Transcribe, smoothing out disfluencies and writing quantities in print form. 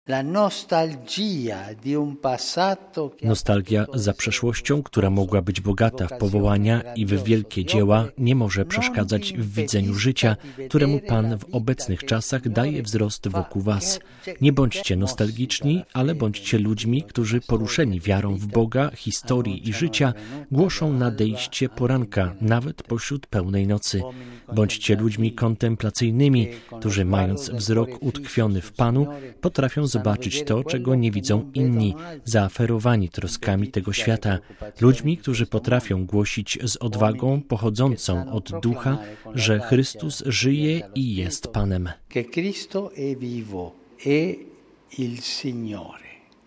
Nostalgia za przeszłością, która mogła być bogata w powołania i w wielkie dzieła, nie może przeszkadzać w widzeniu życia, któremu Pan w obecnych czasach daje wzrost wokół Was. Nie bądźcie nostalgiczni, ale bądźcie ludźmi, którzy poruszeni wiarą w Boga, historii i życia, głoszą nadejście poranka, nawet pośród pełnej nocy. Bądźcie ludźmi kontemplacyjnymi, którzy mając wzrok utkwiony w Panu, potrafią zobaczyć to, czego nie widzą inni, zaaferowani troskami tego świata. Ludźmi, którzy potrafią głosić z odwagą pochodzącą od Ducha, że Chrystus żyje i jest Panem. Che Cristo è vivo, è il Signore.